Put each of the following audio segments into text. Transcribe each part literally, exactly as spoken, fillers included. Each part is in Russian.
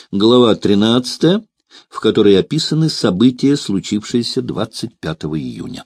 Глава тринадцатая, в которой описаны события, случившиеся двадцать пятого июня.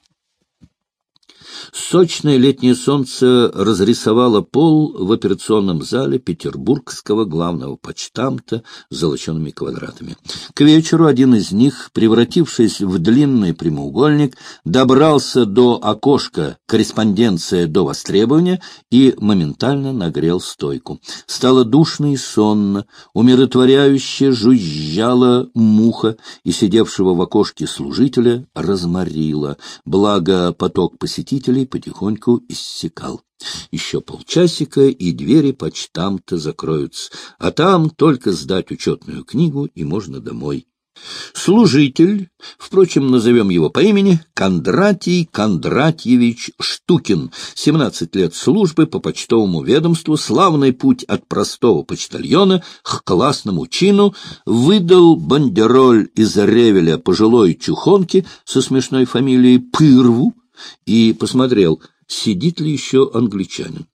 Сочное летнее солнце разрисовало пол в операционном зале петербургского главного почтамта золочеными квадратами. К вечеру один из них, превратившись в длинный прямоугольник, добрался до окошка «Корреспонденция до востребования» и моментально нагрел стойку. Стало душно и сонно, умиротворяюще жужжала муха, и сидевшего в окошке служителя разморило, благо поток посетителей потихоньку иссякал. Еще полчасика, и двери почтамта закроются, а там только сдать учетную книгу, и можно домой. Служитель, впрочем, назовем его по имени, Кондратий Кондратьевич Штукин, семнадцать лет службы по почтовому ведомству, славный путь от простого почтальона к классному чину, выдал бандероль из Ревеля пожилой чухонке со смешной фамилией Пырву и посмотрел, сидит ли еще англичанин.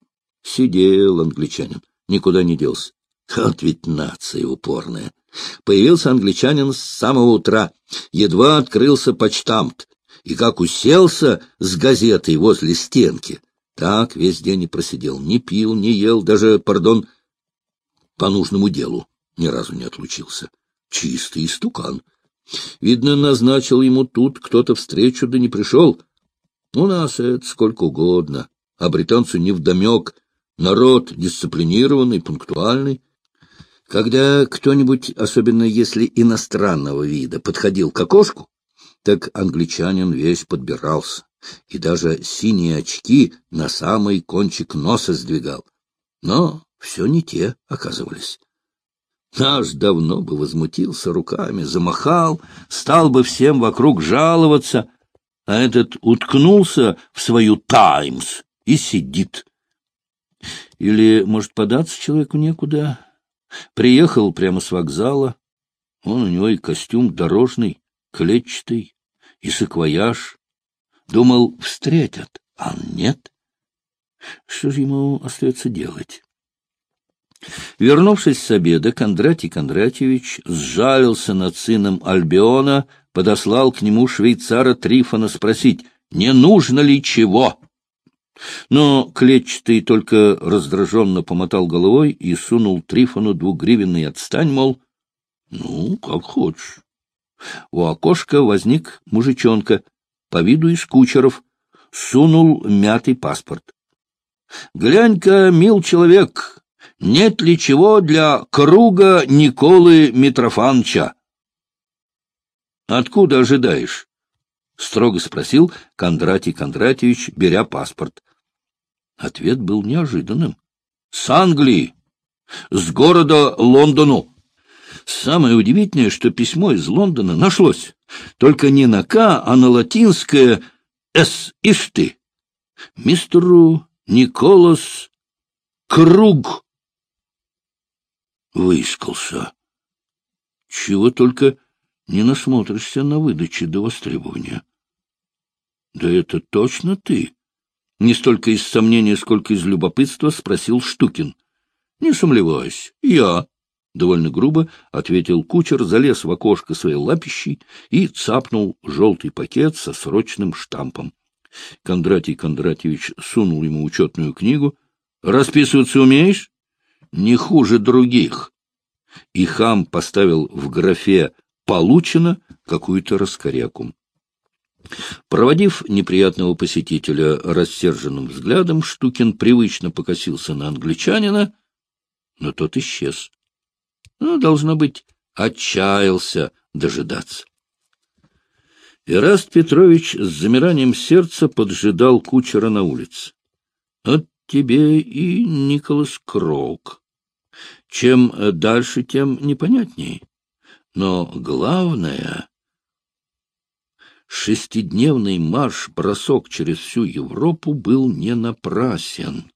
Сидел англичанин, никуда не делся. Вот ведь нация упорная. Появился англичанин с самого утра, едва открылся почтамт, и как уселся с газетой возле стенки, так весь день и просидел, не пил, не ел, даже, пардон, по нужному делу ни разу не отлучился. Чистый истукан. Видно, назначил ему тут кто-то встречу, да не пришел. У нас это сколько угодно, а британцу невдомек. Народ дисциплинированный, пунктуальный. Когда кто-нибудь, особенно если иностранного вида, подходил к окошку, так англичанин весь подбирался и даже синие очки на самый кончик носа сдвигал. Но все не те оказывались. Наш давно бы возмутился руками, замахал, стал бы всем вокруг жаловаться, а этот уткнулся в свою «Таймс» и сидит. Или, может, податься человеку некуда? Приехал прямо с вокзала, он у него и костюм дорожный, клетчатый, и саквояж. Думал, встретят, а нет. Что же ему остается делать? Вернувшись с обеда, Кондратий Кондратьевич сжалился над сыном Альбиона, подослал к нему швейцара Трифона спросить, не нужно ли чего. Но клетчатый только раздраженно помотал головой и сунул Трифону двугривенный отстань, мол, ну, как хочешь. У окошка возник мужичонка, по виду из кучеров, сунул мятый паспорт. — Глянь-ка, мил человек, нет ли чего для круга Николы Митрофановича? — Откуда ожидаешь? — строго спросил Кондратий Кондратьевич, беря паспорт. Ответ был неожиданным. — С Англии, с города Лондону. Самое удивительное, что письмо из Лондона нашлось. Только не на «К», а на латинское «С» — «Ишь ты». Мистеру Николас Круг выискался. Чего только не насмотришься на выдаче до востребования. — Да это точно ты? Не столько из сомнения, сколько из любопытства спросил Штукин. — Не сомневаюсь, я, — довольно грубо ответил кучер, залез в окошко своей лапищей и цапнул желтый пакет со срочным штампом. Кондратий Кондратьевич сунул ему учетную книгу. — Расписываться умеешь? — Не хуже других. И хам поставил в графе «Получено» какую-то раскоряку. Проводив неприятного посетителя рассерженным взглядом, Штукин привычно покосился на англичанина, но тот исчез. Ну, должно быть, отчаялся дожидаться. Эраст Петрович с замиранием сердца поджидал кучера на улице. — От тебе и Николас Кроук. Чем дальше, тем непонятней. Но главное... Шестидневный марш-бросок через всю Европу был не напрасен.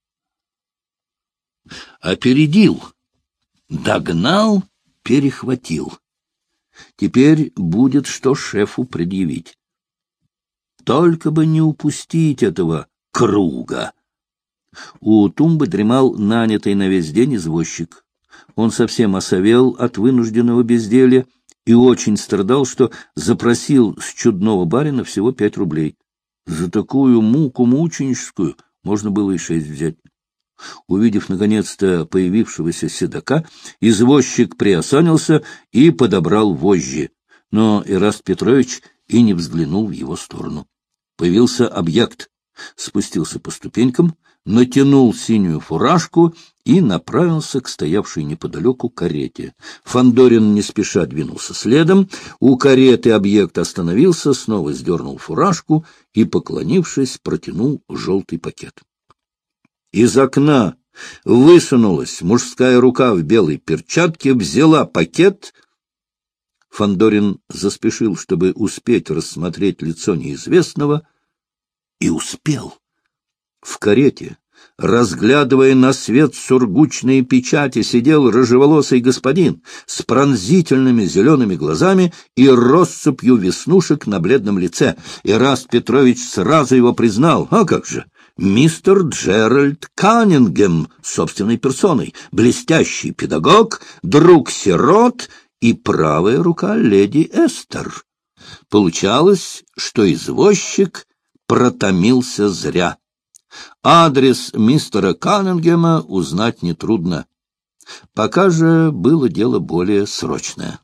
Опередил, догнал, перехватил. Теперь будет что шефу предъявить. Только бы не упустить этого Круга. У тумбы дремал нанятый на весь день извозчик. Он совсем осовел от вынужденного безделья и очень страдал, что запросил с чудного барина всего пять рублей. За такую муку мученическую можно было и шесть взять. Увидев, наконец-то, появившегося седока, извозчик приосанился и подобрал вожжи, но Эраст Петрович и не взглянул в его сторону. Появился объект, спустился по ступенькам, натянул синюю фуражку и направился к стоявшей неподалеку карете. Фандорин не спеша двинулся следом. У кареты объект остановился, снова сдернул фуражку и, поклонившись, протянул желтый пакет. Из окна высунулась мужская рука в белой перчатке, взяла пакет. Фандорин заспешил, чтобы успеть рассмотреть лицо неизвестного, и успел. В карете, разглядывая на свет сургучные печати, сидел рыжеволосый господин с пронзительными зелеными глазами и россыпью веснушек на бледном лице. Эраст Петрович сразу его признал. А как же! Мистер Джеральд Каннингем собственной персоной, блестящий педагог, друг сирот и правая рука леди Эстер. Получалось, что извозчик протомился зря. Адрес мистера Каннингема узнать нетрудно. Пока же было дело более срочное.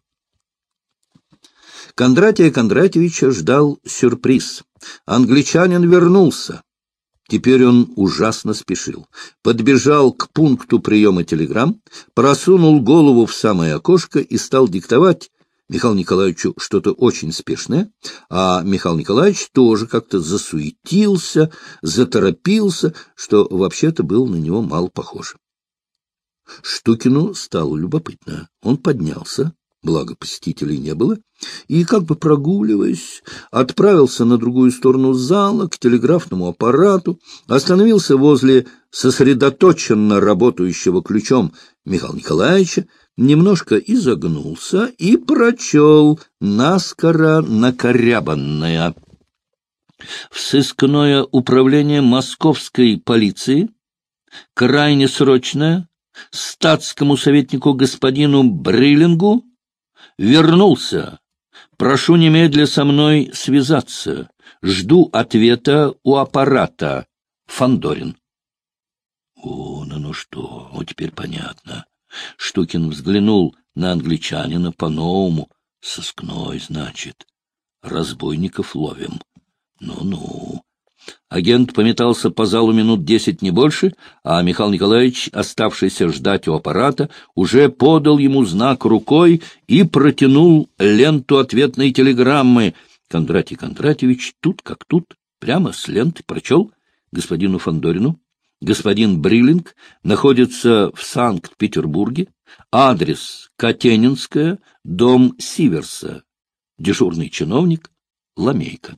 Кондратия Кондратьевича ждал сюрприз. Англичанин вернулся. Теперь он ужасно спешил. Подбежал к пункту приема телеграмм, просунул голову в самое окошко и стал диктовать Михаилу Николаевичу что-то очень спешное, а Михаил Николаевич тоже как-то засуетился, заторопился, что вообще-то было на него мало похоже. Штукину стало любопытно. Он поднялся, благо посетителей не было, и, как бы прогуливаясь, отправился на другую сторону зала, к телеграфному аппарату, остановился возле сосредоточенно работающего ключом Михаила Николаевича, немножко изогнулся и прочел наскоро накорябанное. В сыскное управление московской полиции крайне срочное статскому советнику господину Бриллингу вернулся. Прошу немедля со мной связаться. Жду ответа у аппарата. Фандорин. О, ну, ну что, вот теперь понятно. Штукин взглянул на англичанина по-новому. Сыскной, значит. Разбойников ловим. Ну-ну. Агент пометался по залу минут десять, не больше, а Михаил Николаевич, оставшийся ждать у аппарата, уже подал ему знак рукой и протянул ленту ответной телеграммы. Кондратий Кондратьевич тут как тут, прямо с ленты прочел господину Фандорину. Господин Бриллинг находится в Санкт-Петербурге. Адрес Катенинская, дом Сиверса. Дежурный чиновник Ламейко.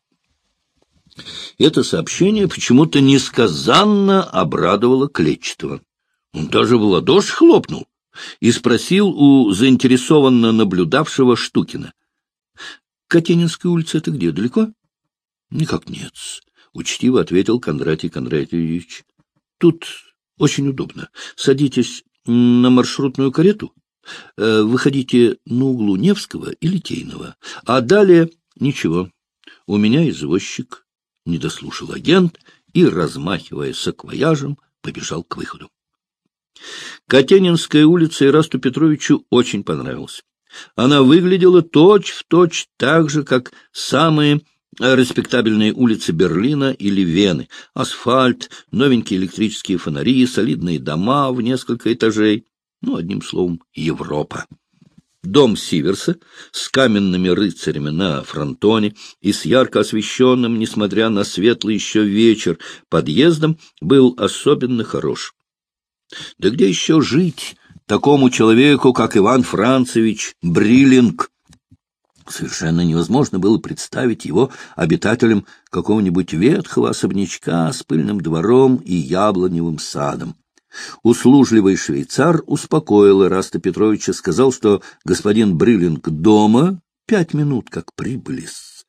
Это сообщение почему-то несказанно обрадовало Клетчатого. Он даже в ладоши хлопнул и спросил у заинтересованно наблюдавшего Штукина. — Катенинская улица — это где, далеко? — Никак нет, — учтиво ответил Кондратий Кондратьевич. — Тут очень удобно. Садитесь на маршрутную карету, выходите на углу Невского и Литейного, а далее ничего. У меня извозчик. Не дослушал агент и, размахивая саквояжем, побежал к выходу. Катенинская улица Эрасту Петровичу очень понравилась. Она выглядела точь-в-точь так же, как самые респектабельные улицы Берлина или Вены. Асфальт, новенькие электрические фонари, солидные дома в несколько этажей. Ну, одним словом, Европа. Дом Сиверса с каменными рыцарями на фронтоне и с ярко освещенным, несмотря на светлый еще вечер, подъездом был особенно хорош. Да где еще жить такому человеку, как Иван Францевич Бриллинг? Совершенно невозможно было представить его обитателем какого-нибудь ветхого особнячка с пыльным двором и яблоневым садом. Услужливый швейцар успокоил Эраста Петровича, сказал, что господин Бриллинг дома, пять минут как прибыли.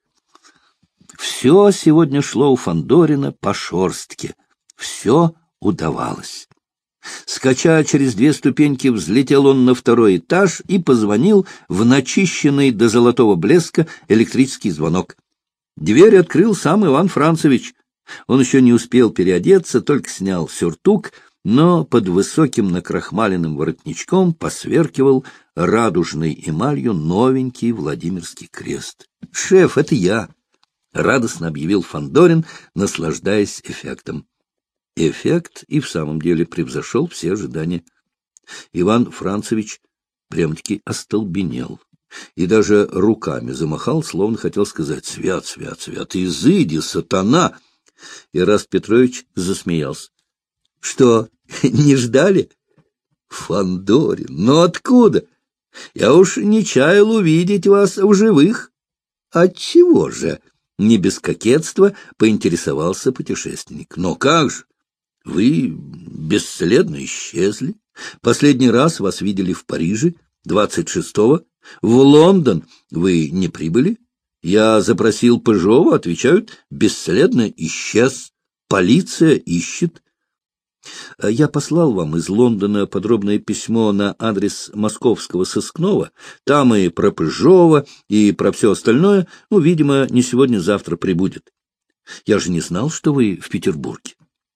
Все сегодня шло у Фандорина по шорстке, все удавалось. Скача через две ступеньки, взлетел он на второй этаж и позвонил в начищенный до золотого блеска электрический звонок. Дверь открыл сам Иван Францевич. Он еще не успел переодеться, только снял сюртук, но под высоким накрахмаленным воротничком посверкивал радужной эмалью новенький Владимирский крест. — Шеф, это я! — радостно объявил Фандорин, наслаждаясь эффектом. Эффект и в самом деле превзошел все ожидания. Иван Францевич прям-таки остолбенел и даже руками замахал, словно хотел сказать: «Свят, свят, свят, изыди, сатана!» Ираст Петрович засмеялся. — Что, не ждали? — Фандорин, ну откуда? Я уж не чаял увидеть вас в живых. — Отчего же? — не без кокетства поинтересовался путешественник. — Но как же? Вы бесследно исчезли. Последний раз вас видели в Париже, двадцать шестого. В Лондон вы не прибыли. Я запросил Пыжова, отвечают, бесследно исчез. Полиция ищет. Я послал вам из Лондона подробное письмо на адрес московского сыскного. Там и про Пыжова, и про все остальное, ну, видимо, не сегодня-завтра прибудет. Я же не знал, что вы в Петербурге.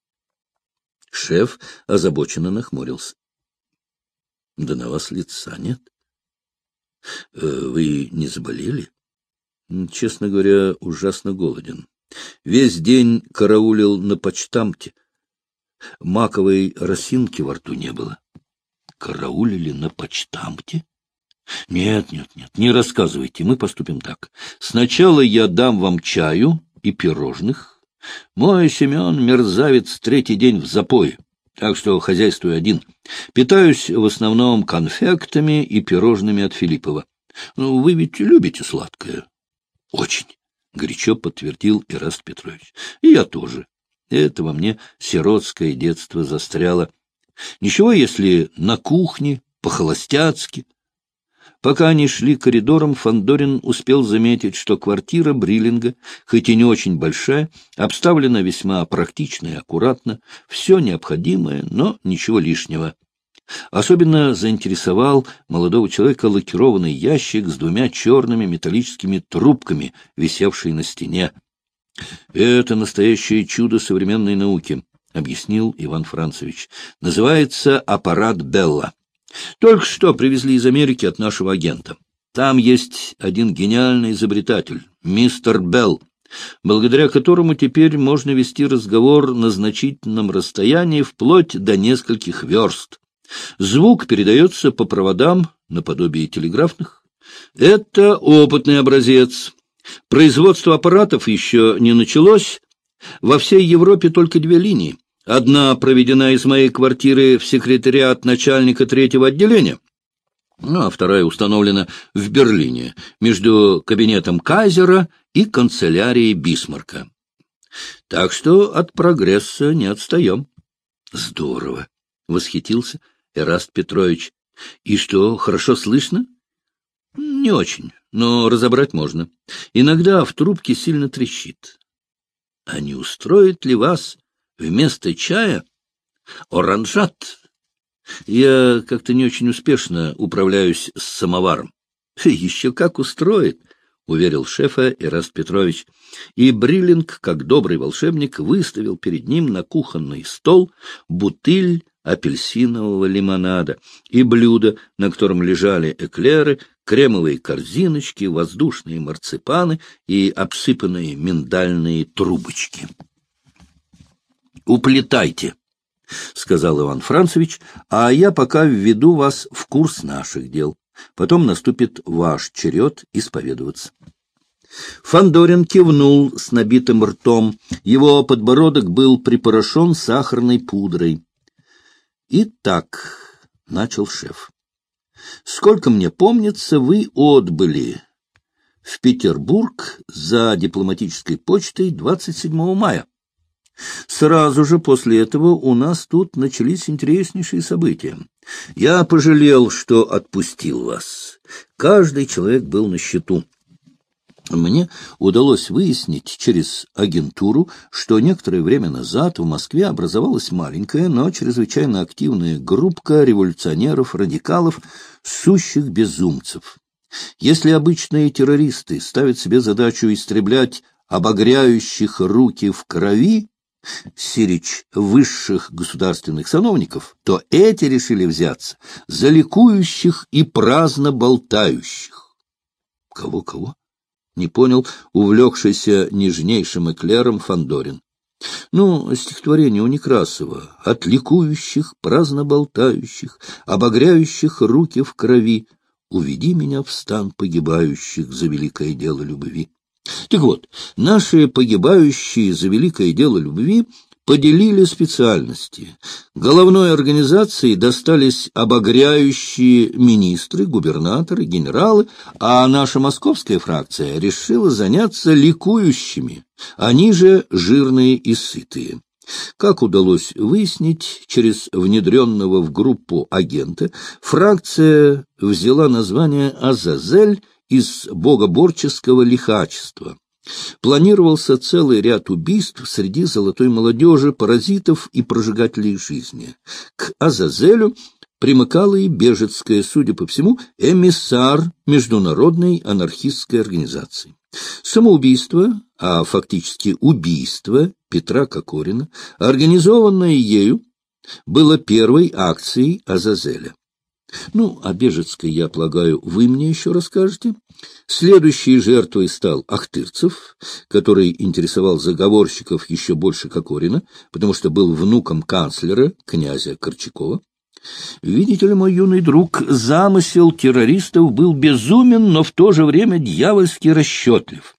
Шеф озабоченно нахмурился. — Да на вас лица нет. — Вы не заболели? — Честно говоря, ужасно голоден. Весь день караулил на почтамте. Маковой росинки во рту не было. — Караулили на почтамте? — Нет, нет, нет, не рассказывайте, мы поступим так. Сначала я дам вам чаю и пирожных. Мой Семен, мерзавец, третий день в запое, так что хозяйствую один. Питаюсь в основном конфектами и пирожными от Филиппова. Ну, вы ведь любите сладкое? — Очень, — горячо подтвердил Ираст Петрович. — И я тоже. Это во мне сиротское детство застряло. Ничего, если на кухне, по-холостяцки. Пока они шли коридором, Фандорин успел заметить, что квартира Бриллинга, хоть и не очень большая, обставлена весьма практично и аккуратно, все необходимое, но ничего лишнего. Особенно заинтересовал молодого человека лакированный ящик с двумя черными металлическими трубками, висевший на стене. — Это настоящее чудо современной науки, — объяснил Иван Францевич. — Называется аппарат Белла. Только что привезли из Америки от нашего агента. Там есть один гениальный изобретатель, мистер Белл, благодаря которому теперь можно вести разговор на значительном расстоянии вплоть до нескольких верст. Звук передается по проводам наподобие телеграфных. Это опытный образец. Производство аппаратов еще не началось. Во всей Европе только две линии. Одна проведена из моей квартиры в секретариат начальника третьего отделения, ну, а вторая установлена в Берлине, между кабинетом Кайзера и канцелярией Бисмарка. Так что от прогресса не отстаем. — Здорово! — восхитился Ираст Петрович. — И что, хорошо слышно? — Не очень, но разобрать можно. Иногда в трубке сильно трещит. — А не устроит ли вас вместо чая оранжат? Я как-то не очень успешно управляюсь с самоваром. — Еще как устроит, — уверил шефа Ираст Петрович. И Бриллинг, как добрый волшебник, выставил перед ним на кухонный стол бутыль апельсинового лимонада и блюдо, на котором лежали эклеры, кремовые корзиночки, воздушные марципаны и обсыпанные миндальные трубочки. — Уплетайте, — сказал Иван Францевич, — а я пока введу вас в курс наших дел. Потом наступит ваш черед исповедоваться. Фандорин кивнул с набитым ртом. Его подбородок был припорошен сахарной пудрой. — Итак, — начал шеф, — сколько мне помнится, вы отбыли в Петербург за дипломатической почтой двадцать седьмого мая. Сразу же после этого у нас тут начались интереснейшие события. Я пожалел, что отпустил вас. Каждый человек был на счету. Мне удалось выяснить через агентуру, что некоторое время назад в Москве образовалась маленькая, но чрезвычайно активная группка революционеров-радикалов, сущих безумцев. Если обычные террористы ставят себе задачу истреблять обогряющих руки в крови, сирич высших государственных сановников, то эти решили взяться за ликующих и праздно болтающих. Кого-кого? Не понял увлекшийся нежнейшим эклером Фандорин. Ну, стихотворение у Некрасова: «От ликующих, праздно болтающих, обогряющих руки в крови, уведи меня в стан погибающих за великое дело любви». Так вот, наши погибающие за великое дело любви поделили специальности. Головной организации достались обогряющие министры, губернаторы, генералы, а наша московская фракция решила заняться ликующими, они же жирные и сытые. Как удалось выяснить через внедренного в группу агента, фракция взяла название «Азазель» из богоборческого лихачества. Планировался целый ряд убийств среди золотой молодежи, паразитов и прожигателей жизни. К Азазелю примыкала и Бежецкая, судя по всему, эмиссар международной анархистской организации. Самоубийство, а фактически убийство Петра Кокорина, организованное ею, было первой акцией Азазеля. Ну, о Бежецкой, я полагаю, вы мне еще расскажете. Следующей жертвой стал Ахтырцев, который интересовал заговорщиков еще больше Кокорина, потому что был внуком канцлера, князя Корчакова. Видите ли, мой юный друг, замысел террористов был безумен, но в то же время дьявольски расчетлив.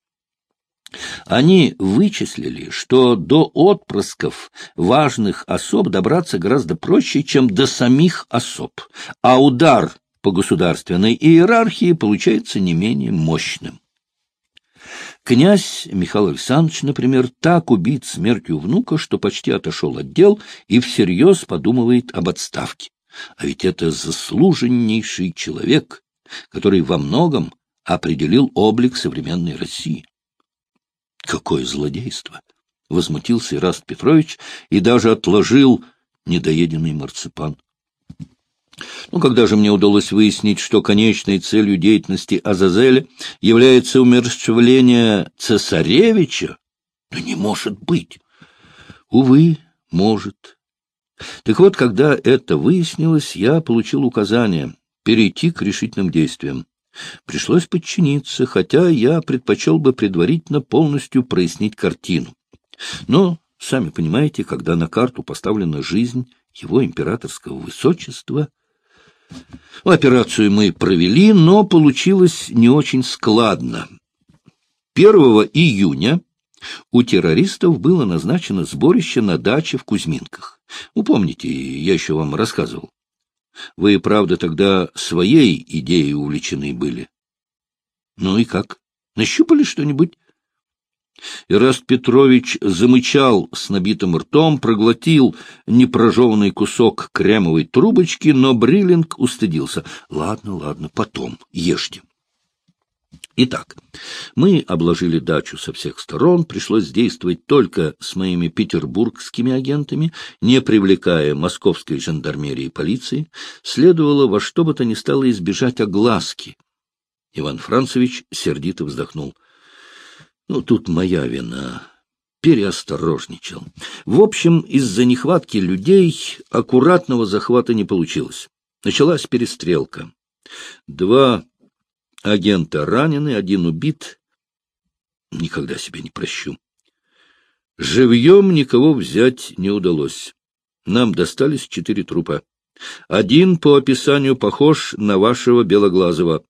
Они вычислили, что до отпрысков важных особ добраться гораздо проще, чем до самих особ, а удар по государственной иерархии получается не менее мощным. Князь Михаил Александрович, например, так убит смертью внука, что почти отошел от дел и всерьез подумывает об отставке. А ведь это заслуженнейший человек, который во многом определил облик современной России. Какое злодейство! — возмутился Ираст Петрович и даже отложил недоеденный марципан. Ну, когда же мне удалось выяснить, что конечной целью деятельности Азазеля является умерщвление цесаревича? Да не может быть! Увы, может. Так вот, когда это выяснилось, я получил указание перейти к решительным действиям. Пришлось подчиниться, хотя я предпочел бы предварительно полностью прояснить картину. Но, сами понимаете, когда на карту поставлена жизнь его императорского высочества... Операцию мы провели, но получилось не очень складно. первого июня у террористов было назначено сборище на даче в Кузьминках. Ну, помните, я еще вам рассказывал. Вы, правда, тогда своей идеей увлечены были. Ну и как? Нащупали что-нибудь? Ираст Петрович замычал с набитым ртом, проглотил непрожеванный кусок кремовой трубочки, но Бриллинг устыдился. Ладно, ладно, потом, ешьте. Итак, мы обложили дачу со всех сторон, пришлось действовать только с моими петербургскими агентами, не привлекая московской жандармерии и полиции. Следовало во что бы то ни стало избежать огласки. Иван Францевич сердито вздохнул. Ну, тут моя вина. Переосторожничал. В общем, из-за нехватки людей аккуратного захвата не получилось. Началась перестрелка. Два агента ранены, один убит. Никогда себе не прощу. Живьем никого взять не удалось. Нам достались четыре трупа. Один по описанию похож на вашего Белоглазого.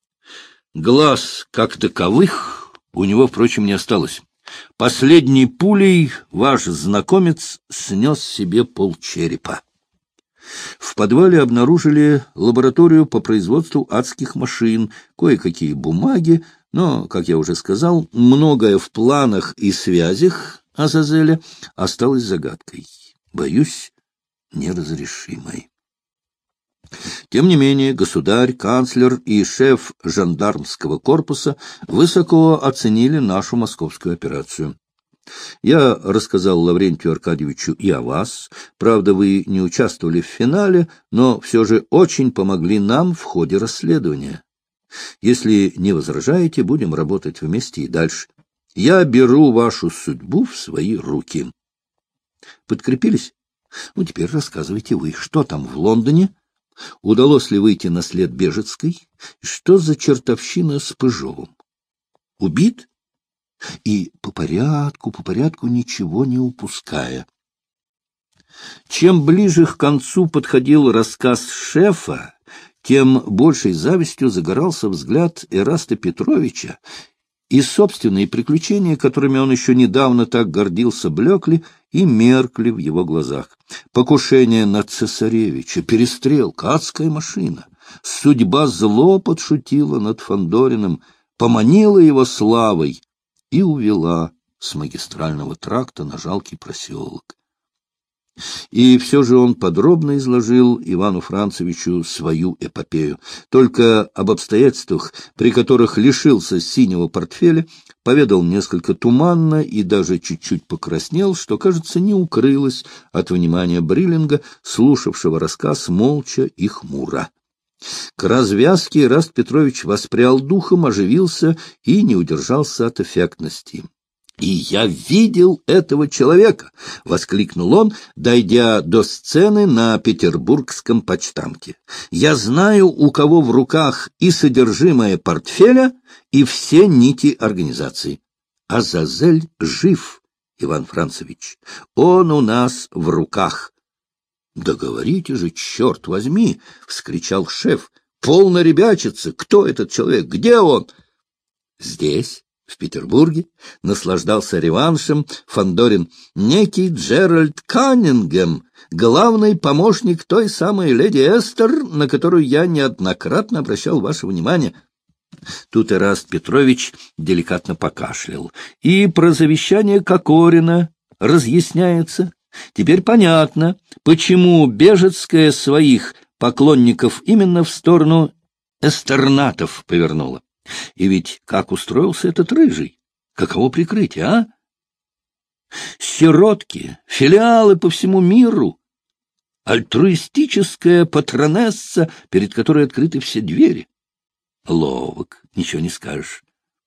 Глаз как таковых у него, впрочем, не осталось. Последней пулей ваш знакомец снес себе полчерепа. В подвале обнаружили лабораторию по производству адских машин, кое-какие бумаги, но, как я уже сказал, многое в планах и связях Азазеля осталось загадкой. Боюсь, неразрешимой. Тем не менее, государь, канцлер и шеф жандармского корпуса высоко оценили нашу московскую операцию. Я рассказал Лаврентию Аркадьевичу и о вас. Правда, вы не участвовали в финале, но все же очень помогли нам в ходе расследования. Если не возражаете, будем работать вместе и дальше. Я беру вашу судьбу в свои руки. Подкрепились? Ну, теперь рассказывайте вы, что там в Лондоне? Удалось ли выйти на след Бежецкой? Что за чертовщина с Пыжовым? Убит? И по порядку, по порядку, ничего не упуская. Чем ближе к концу подходил рассказ шефа, тем большей завистью загорался взгляд Эраста Петровича, и собственные приключения, которыми он еще недавно так гордился, блекли и меркли в его глазах. Покушение на цесаревича, перестрелка, адская машина. Судьба зло подшутила над Фандориным, поманила его славой и увела с магистрального тракта на жалкий проселок. И все же он подробно изложил Ивану Францевичу свою эпопею. Только об обстоятельствах, при которых лишился синего портфеля, поведал несколько туманно и даже чуть-чуть покраснел, что, кажется, не укрылось от внимания Бриллинга, слушавшего рассказ молча и хмуро. К развязке Эраст Петрович воспрял духом, оживился и не удержался от эффектности. «И я видел этого человека!» — воскликнул он, дойдя до сцены на петербургском почтамте. «Я знаю, у кого в руках и содержимое портфеля, и все нити организации. Азазель жив, Иван Францевич. Он у нас в руках». «Да говорите же, черт возьми!» — вскричал шеф. «Полно ребячится! Кто этот человек? Где он?» «Здесь». В Петербурге наслаждался реваншем Фандорин. Некий Джеральд Каннингем, главный помощник той самой леди Эстер, на которую я неоднократно обращал ваше внимание. Тут Эраст Петрович деликатно покашлял. И про завещание Кокорина разъясняется. Теперь понятно, почему Бежецкая своих поклонников именно в сторону эстернатов повернула. И ведь как устроился этот рыжий? Каково прикрытие, а? Сиротки, филиалы по всему миру, альтруистическая патронесса, перед которой открыты все двери. Ловок, ничего не скажешь.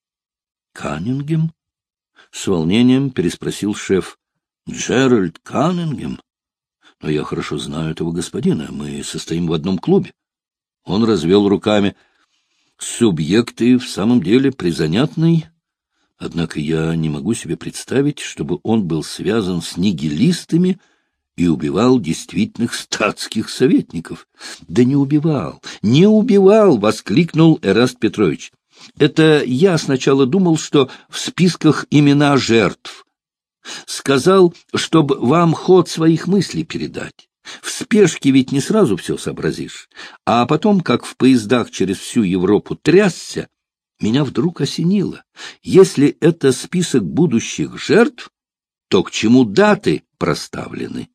Каннингем? С волнением переспросил шеф. Джеральд Каннингем? Но я хорошо знаю этого господина, мы состоим в одном клубе. Он развел руками. Субъект и в самом деле призанятный, однако я не могу себе представить, чтобы он был связан с нигилистами и убивал действительных статских советников. — Да не убивал, не убивал! — воскликнул Эраст Петрович. — Это я сначала думал, что в списках имена жертв. Сказал, чтобы вам ход своих мыслей передать. В спешке ведь не сразу все сообразишь. А потом, как в поездах через всю Европу трясся, меня вдруг осенило. Если это список будущих жертв, то к чему даты проставлены?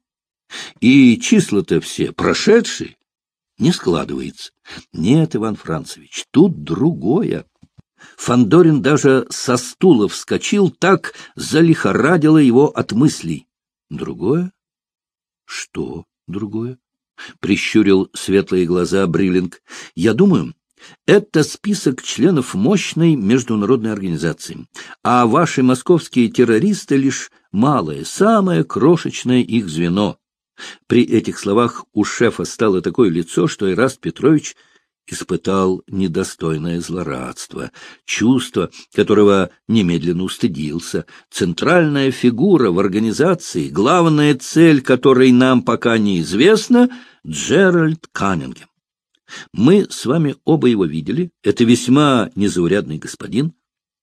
И числа-то все прошедшие. Не складывается. Нет, Иван Францевич, тут другое. Фандорин даже со стула вскочил, так залихорадило его от мыслей. Другое? Что? Другое? Прищурил светлые глаза Бриллинг. Я думаю, это список членов мощной международной организации, а ваши московские террористы лишь малое, самое крошечное их звено. При этих словах у шефа стало такое лицо, что Эраст Петрович испытал недостойное злорадство, чувство, которого немедленно устыдился. Центральная фигура в организации, главная цель которой нам пока неизвестна, Джеральд Каннингем. Мы с вами оба его видели, это весьма незаурядный господин.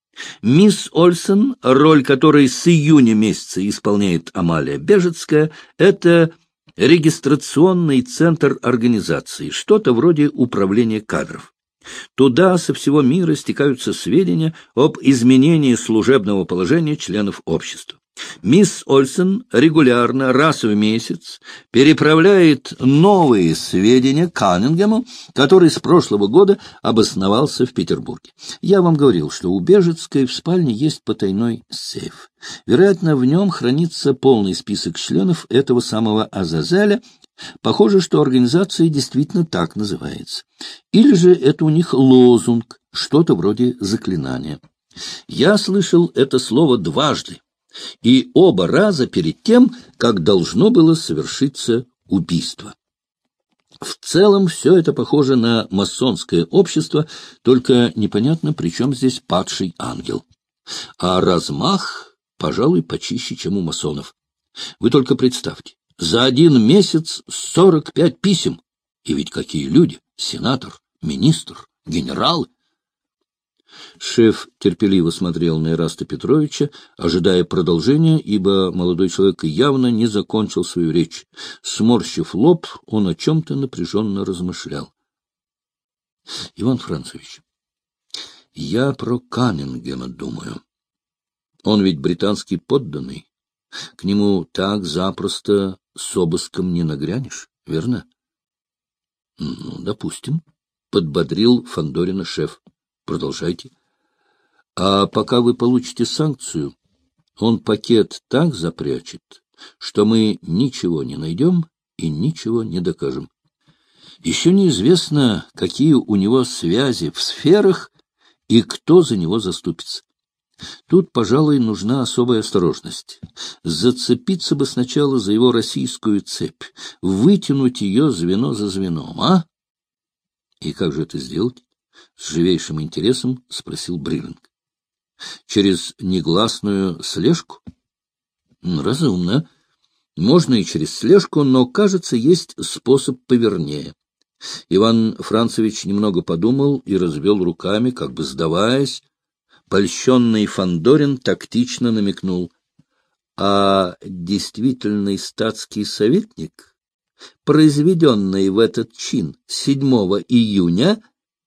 Мисс Ольсен, роль которой с июня месяца исполняет Амалия Бежецкая, это регистрационный центр организации, что-то вроде управления кадров. Туда со всего мира стекаются сведения об изменении служебного положения членов общества. Мисс Ольсен регулярно, раз в месяц, переправляет новые сведения Каннингему, который с прошлого года обосновался в Петербурге. Я вам говорил, что у Бежецкой в спальне есть потайной сейф. Вероятно, в нем хранится полный список членов этого самого Азазеля. Похоже, что организация действительно так называется. Или же это у них лозунг, что-то вроде заклинания. Я слышал это слово дважды. И оба раза перед тем, как должно было совершиться убийство. В целом все это похоже на масонское общество, только непонятно, при чем здесь падший ангел. А размах, пожалуй, почище, чем у масонов. Вы только представьте, за один месяц сорок пять писем. И ведь какие люди! Сенатор, министр, генерал. Шеф терпеливо смотрел на Ираста Петровича, ожидая продолжения, ибо молодой человек явно не закончил свою речь. Сморщив лоб, он о чем-то напряженно размышлял. — Иван Францевич, я про Каннингема думаю. Он ведь британский подданный. К нему так запросто с обыском не нагрянешь, верно? — Ну, допустим, — подбодрил Фандорина шеф. Продолжайте. А пока вы получите санкцию, он пакет так запрячет, что мы ничего не найдем и ничего не докажем. Еще неизвестно, какие у него связи в сферах и кто за него заступится. Тут, пожалуй, нужна особая осторожность. Зацепиться бы сначала за его российскую цепь, вытянуть ее звено за звеном, а? И как же это сделать? С живейшим интересом спросил Бриллинг. Через негласную слежку? Разумно. Можно и через слежку, но, кажется, есть способ повернее. Иван Францевич немного подумал и развел руками, как бы сдаваясь. Польщенный Фандорин тактично намекнул. А действительный статский советник, произведенный в этот чин седьмого июня,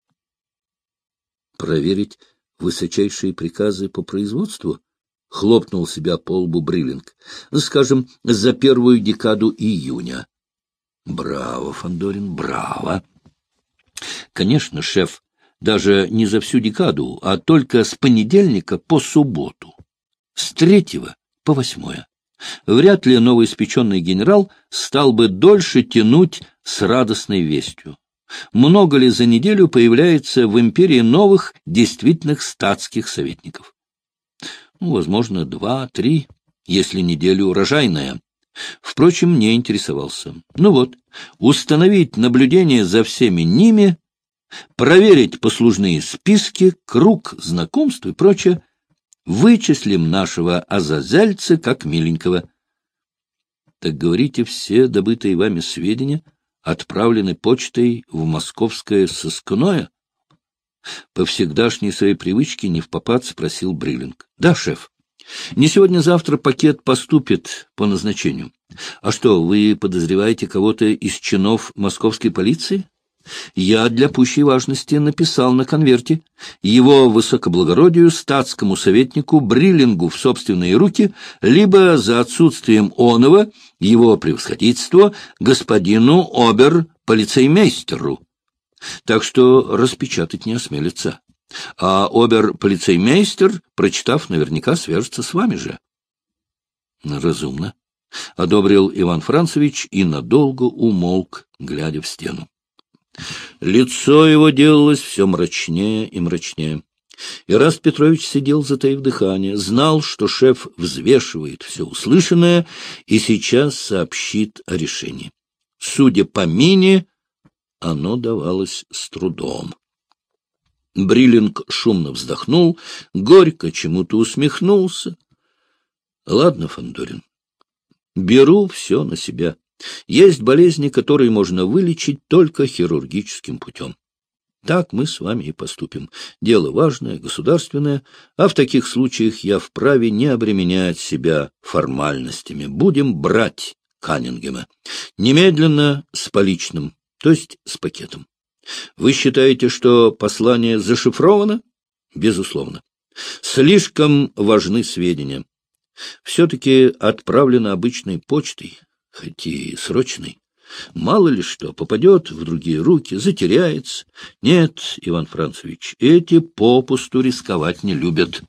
проверить высочайшие приказы по производству? Хлопнул себя по лбу Бриллинг. Скажем, за первую декаду июня. Браво, Фандорин, браво. Конечно, шеф, даже не за всю декаду, а только с понедельника по субботу. С третьего по восьмое. Вряд ли новоиспеченный генерал стал бы дольше тянуть с радостной вестью. Много ли за неделю появляется в империи новых действительных статских советников? Ну, возможно, два, три, если неделя урожайная. Впрочем, не интересовался. Ну вот, установить наблюдение за всеми ними, проверить послужные списки, круг знакомств и прочее. Вычислим нашего азазельца как миленького. Так говорите, все добытые вами сведения отправлены почтой в московское сыскное? По всегдашней своей привычке невпопад спросил Бриллинг. — Да, шеф. Не сегодня-завтра пакет поступит по назначению. А что, вы подозреваете кого-то из чинов московской полиции? Я для пущей важности написал на конверте его высокоблагородию статскому советнику Бриллингу в собственные руки, либо за отсутствием оного его превосходительства господину обер-полицеймейстеру. Так что распечатать не осмелится. А обер-полицеймейстер, прочитав, наверняка свяжется с вами же. Разумно. — одобрил Иван Францевич и надолго умолк, глядя в стену. Лицо его делалось все мрачнее и мрачнее. Ираст Петрович сидел, затаив дыхание, знал, что шеф взвешивает все услышанное и сейчас сообщит о решении. Судя по мине, оно давалось с трудом. Бриллинг шумно вздохнул, горько чему-то усмехнулся. — Ладно, Фандорин, беру все на себя. Есть болезни, которые можно вылечить только хирургическим путем. Так мы с вами и поступим. Дело важное, государственное, а в таких случаях я вправе не обременять себя формальностями. Будем брать Каннингема. Немедленно с поличным, то есть с пакетом. Вы считаете, что послание зашифровано? Безусловно. Слишком важны сведения. Все-таки отправлено обычной почтой, хоть и срочной. Мало ли что, попадет в другие руки, затеряется. Нет, Иван Францевич, эти попусту рисковать не любят.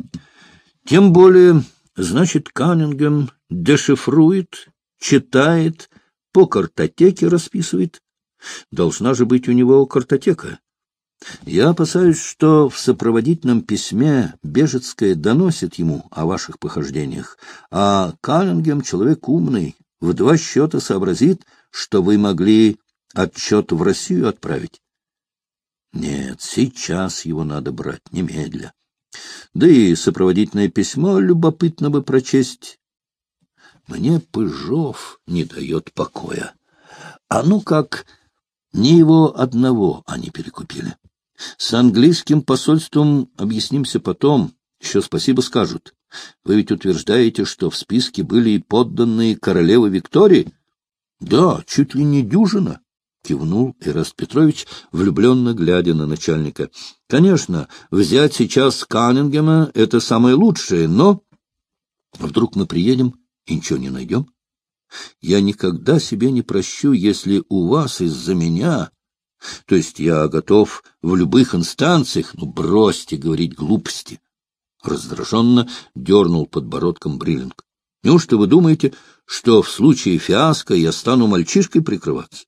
Тем более, значит, Каннингем дешифрует, читает, по картотеке расписывает. Должна же быть у него картотека. Я опасаюсь, что в сопроводительном письме Бежецкая доносит ему о ваших похождениях, а Каннингем человек умный, в два счета сообразит, что вы могли отчет в Россию отправить. Нет, сейчас его надо брать, немедля. Да и сопроводительное письмо любопытно бы прочесть. Мне Пыжов не дает покоя. А ну как, не его одного они перекупили. С английским посольством объяснимся потом, еще спасибо скажут. Вы ведь утверждаете, что в списке были и подданные королевы Виктории? Да, чуть ли не дюжина, — кивнул Эраст Петрович, влюбленно глядя на начальника. Конечно, взять сейчас Каннингема — это самое лучшее, но... Вдруг мы приедем и ничего не найдем? Я никогда себе не прощу, если у вас из-за меня... То есть я готов в любых инстанциях, ну, бросьте говорить глупости. Раздраженно дернул подбородком Бриллинг. Неужто вы думаете, что в случае фиаско я стану мальчишкой прикрываться?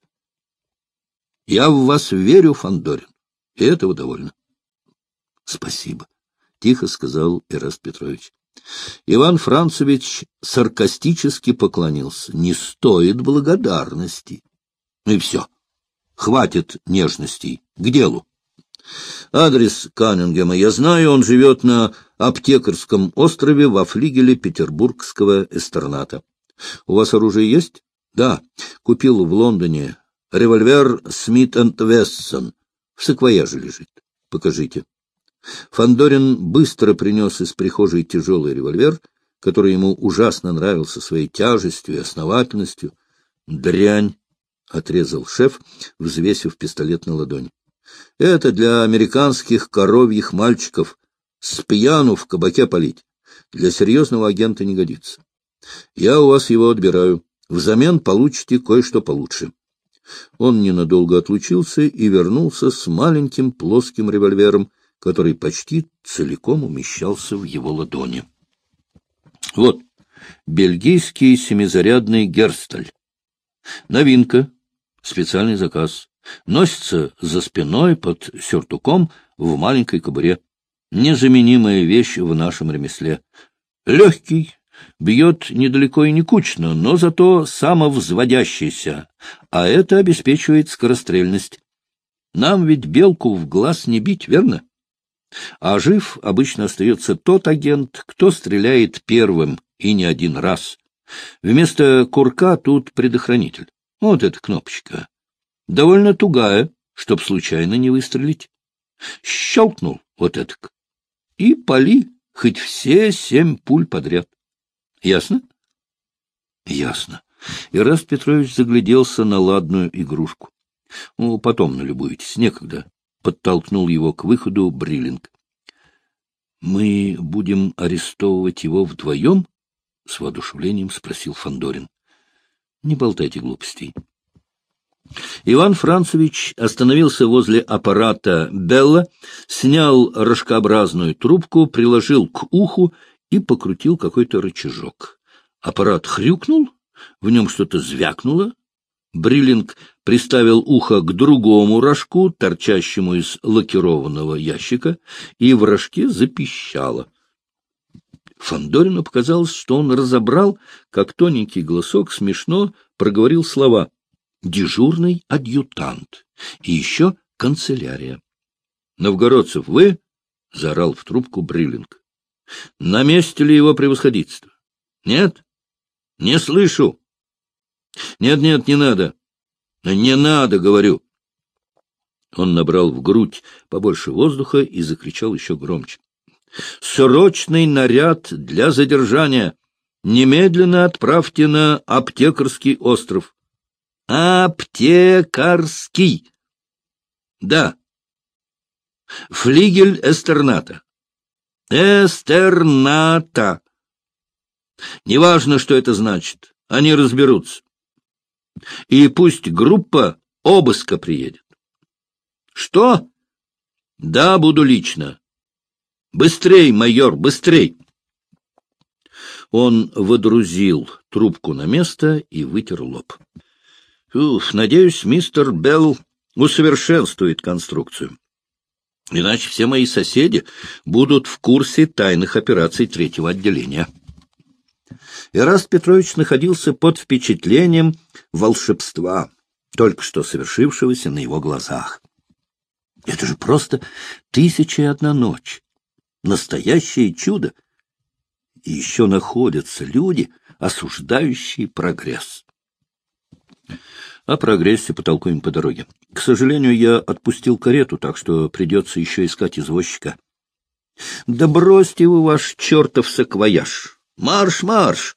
Я в вас верю, Фандорин, и этого довольно. — Спасибо, — тихо сказал Эраст Петрович. Иван Францевич саркастически поклонился. — Не стоит благодарности. Ну и все. Хватит нежностей. К делу. Адрес Каннингема я знаю, он живет на Аптекарском острове во флигеле петербургского эстерната. У вас оружие есть? Да, купил в Лондоне. Револьвер Смит энд Вессон. В саквояже лежит. Покажите. Фандорин быстро принес из прихожей тяжелый револьвер, который ему ужасно нравился своей тяжестью и основательностью. Дрянь, — отрезал шеф, взвесив пистолет на ладони. — Это для американских коровьих мальчиков. С пьяну в кабаке палить. Для серьезного агента не годится. Я у вас его отбираю. Взамен получите кое-что получше. Он ненадолго отлучился и вернулся с маленьким плоским револьвером, который почти целиком умещался в его ладони. Вот, бельгийский семизарядный Герсталь. Новинка, специальный заказ. Носится за спиной под сюртуком в маленькой кобуре. Незаменимая вещь в нашем ремесле. Легкий, бьет недалеко и не кучно, но зато самовзводящийся, а это обеспечивает скорострельность. Нам ведь белку в глаз не бить, верно? А жив обычно остается тот агент, кто стреляет первым и не один раз. Вместо курка тут предохранитель. Вот эта кнопочка. Довольно тугая, чтоб случайно не выстрелить. Щелкнул вот этак. И пали хоть все семь пуль подряд. Ясно? Ясно. Эраст Петрович загляделся на ладную игрушку. Ну, потом налюбуетесь, некогда. Подтолкнул его к выходу Бриллинг. — Мы будем арестовывать его вдвоем? — с воодушевлением спросил Фандорин. — Не болтайте глупостей. Иван Францевич остановился возле аппарата Белла, снял рожкообразную трубку, приложил к уху и покрутил какой-то рычажок. Аппарат хрюкнул, в нем что-то звякнуло. Бриллинг приставил ухо к другому рожку, торчащему из лакированного ящика, и в рожке запищало. Фандорину показалось, что он разобрал, как тоненький голосок смешно проговорил слова «дежурный адъютант» и еще «канцелярия». «Новгородцев, вы?» — заорал в трубку Бриллинг. «На месте ли его превосходительство?» «Нет? Не слышу». «Нет-нет, не надо». «Не надо, говорю». Он набрал в грудь побольше воздуха и закричал еще громче. «Срочный наряд для задержания! Немедленно отправьте на Аптекарский остров». «Аптекарский!» «Да». «Флигель Эстерната». «Эстерната». Неважно, что это значит. Они разберутся. И пусть группа обыска приедет. Что? Да, буду лично. Быстрей, майор, быстрей. Он водрузил трубку на место и вытер лоб. Уф, надеюсь, мистер Белл усовершенствует конструкцию. Иначе все мои соседи будут в курсе тайных операций третьего отделения. Эраст Петрович находился под впечатлением волшебства, только что совершившегося на его глазах. Это же просто тысяча и одна ночь. Настоящее чудо. И еще находятся люди, осуждающие прогресс. О прогрессе потолкуем по дороге. К сожалению, я отпустил карету, так что придется еще искать извозчика. Да бросьте вы ваш чертов саквояж! Марш, марш!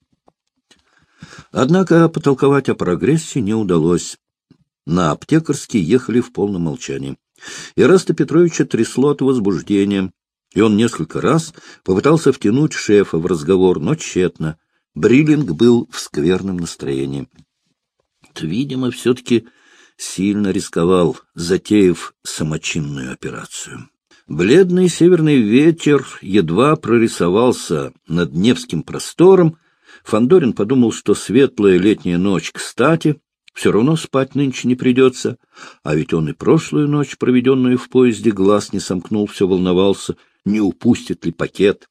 Однако потолковать о прогрессе не удалось. На Аптекарский ехали в полном молчании. Эраста Петровича трясло от возбуждения, и он несколько раз попытался втянуть шефа в разговор, но тщетно. Бриллинг был в скверном настроении. Видимо, все-таки сильно рисковал, затеяв самочинную операцию. Бледный северный ветер едва прорисовался над Невским простором. Фандорин подумал, что светлая летняя ночь кстати, все равно спать нынче не придется, а ведь он и прошлую ночь, проведенную в поезде, глаз не сомкнул, все волновался, не упустит ли пакет.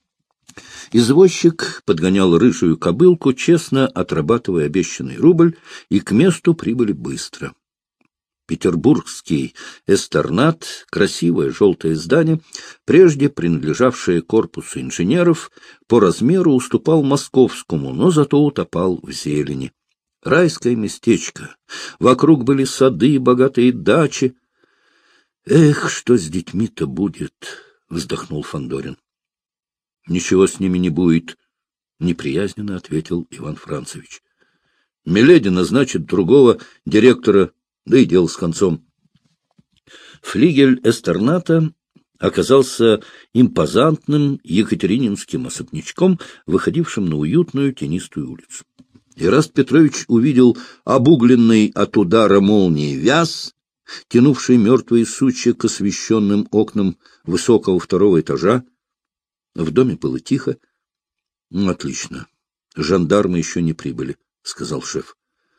Извозчик подгонял рыжую кобылку, честно отрабатывая обещанный рубль, и к месту прибыли быстро. Петербургский эстернат, красивое желтое здание, прежде принадлежавшее корпусу инженеров, по размеру уступал московскому, но зато утопал в зелени. Райское местечко. Вокруг были сады, богатые дачи. «Эх, что с детьми-то будет!» — вздохнул Фандорин. «Ничего с ними не будет», — неприязненно ответил Иван Францевич. «Миледи назначит другого директора, да и дело с концом». Флигель эстерната оказался импозантным екатерининским особнячком, выходившим на уютную тенистую улицу. Эраст Петрович увидел обугленный от удара молнии вяз, тянувший мертвые сучья к освещенным окнам высокого второго этажа. В доме было тихо. — Ну, отлично. Жандармы еще не прибыли, — сказал шеф.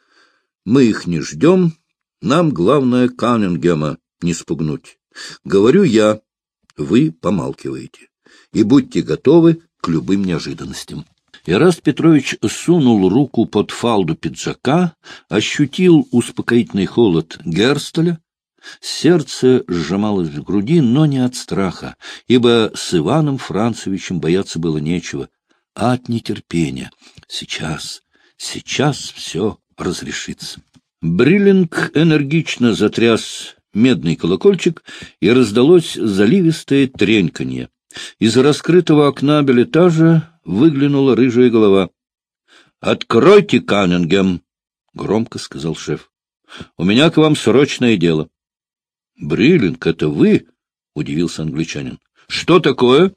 — Мы их не ждем. Нам главное Каннингема не спугнуть. Говорю я, вы помалкиваете. И будьте готовы к любым неожиданностям. Эраст Петрович сунул руку под фалду пиджака, ощутил успокоительный холод Герстеля. Сердце сжималось в груди, но не от страха, ибо с Иваном Францевичем бояться было нечего, а от нетерпения. Сейчас, сейчас все разрешится. Бриллинг энергично затряс медный колокольчик, и раздалось заливистое треньканье. Из раскрытого окна билетажа выглянула рыжая голова. — Откройте, Каннингем! — громко сказал шеф. — У меня к вам срочное дело. — Бриллинг, это вы? — удивился англичанин. — Что такое?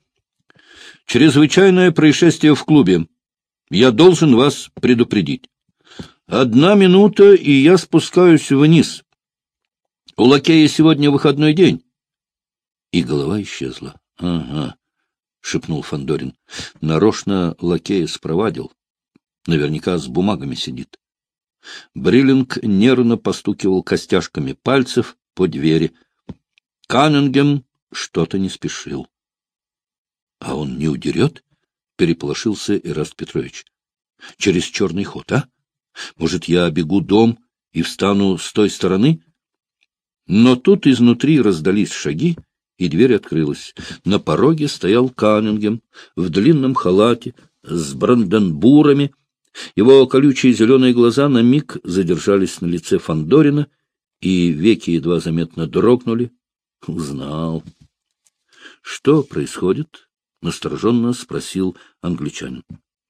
— Чрезвычайное происшествие в клубе. Я должен вас предупредить. Одна минута, и я спускаюсь вниз. У лакея сегодня выходной день. И голова исчезла. — Ага, — шепнул Фандорин. Нарочно лакея спровадил. Наверняка с бумагами сидит. Бриллинг нервно постукивал костяшками пальцев по двери. Каннингем что-то не спешил. — А он не удерет? — переполошился Эраст Петрович. — Через черный ход, а? Может, я обегу дом и встану с той стороны? Но тут изнутри раздались шаги, и дверь открылась. На пороге стоял Каннингем в длинном халате с бранденбурами. Его колючие зеленые глаза на миг задержались на лице Фандорина, и веки едва заметно дрогнули. Узнал. — Что происходит? — настороженно спросил англичанин.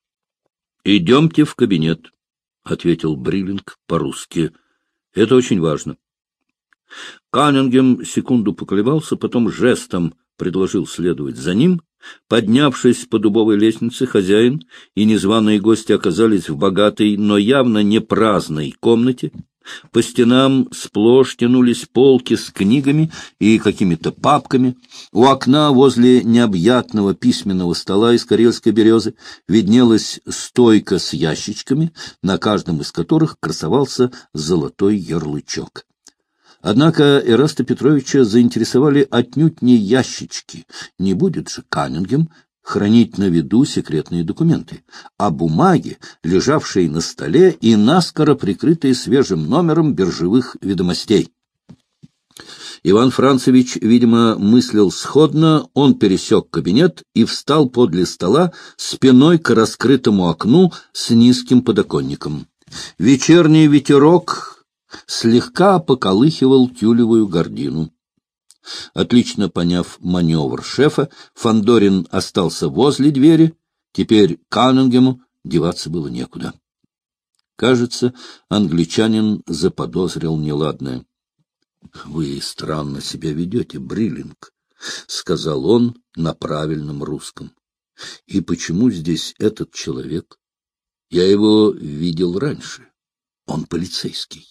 — Идемте в кабинет, — ответил Бриллинг по-русски. — Это очень важно. Каннингем секунду поколебался, потом жестом предложил следовать за ним Поднявшись по дубовой лестнице, хозяин и незваные гости оказались в богатой, но явно не праздной комнате. По стенам сплошь тянулись полки с книгами и какими-то папками. У окна возле необъятного письменного стола из карельской березы виднелась стойка с ящичками, на каждом из которых красовался золотой ярлычок. Однако Эраста Петровича заинтересовали отнюдь не ящички, не будет же Каннингем хранить на виду секретные документы, а бумаги, лежавшие на столе и наскоро прикрытые свежим номером биржевых ведомостей. Иван Францевич, видимо, мыслил сходно, он пересек кабинет и встал подле стола спиной к раскрытому окну с низким подоконником. Вечерний ветерок слегка поколыхивал тюлевую гардину. Отлично поняв маневр шефа, Фандорин остался возле двери. Теперь Каннингему деваться было некуда. Кажется, англичанин заподозрил неладное. — Вы странно себя ведете, Бриллинг, — сказал он на правильном русском. — И почему здесь этот человек? Я его видел раньше. Он полицейский.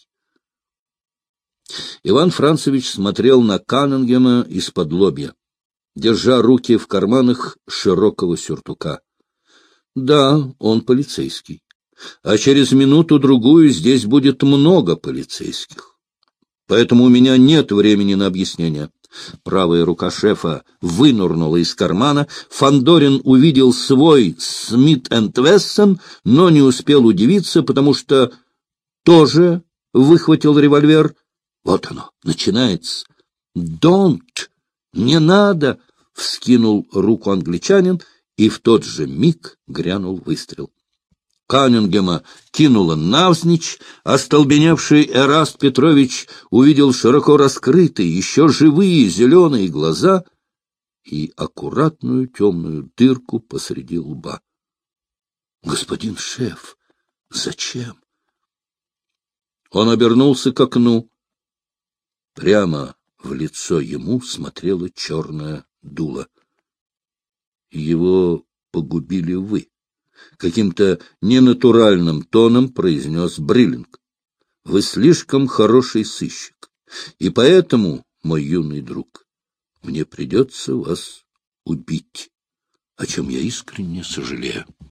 Иван Францевич смотрел на Каннингема из-под лобья, держа руки в карманах широкого сюртука. Да, он полицейский. А через минуту-другую здесь будет много полицейских. Поэтому у меня нет времени на объяснение. Правая рука шефа вынурнула из кармана. Фандорин увидел свой Смит энд Вессон, но не успел удивиться, потому что тоже выхватил револьвер. Вот оно, начинается. «Don't! Не надо!» — вскинул руку англичанин, и в тот же миг грянул выстрел. Каннингема кинуло навзничь, остолбеневший Эраст Петрович увидел широко раскрытые, еще живые зеленые глаза и аккуратную темную дырку посреди лба. — Господин шеф, зачем? Он обернулся к окну. Прямо в лицо ему смотрело черное дуло. Его погубили вы. Каким-то ненатуральным тоном произнес Бриллинг. Вы слишком хороший сыщик, и поэтому, мой юный друг, мне придется вас убить, о чем я искренне сожалею.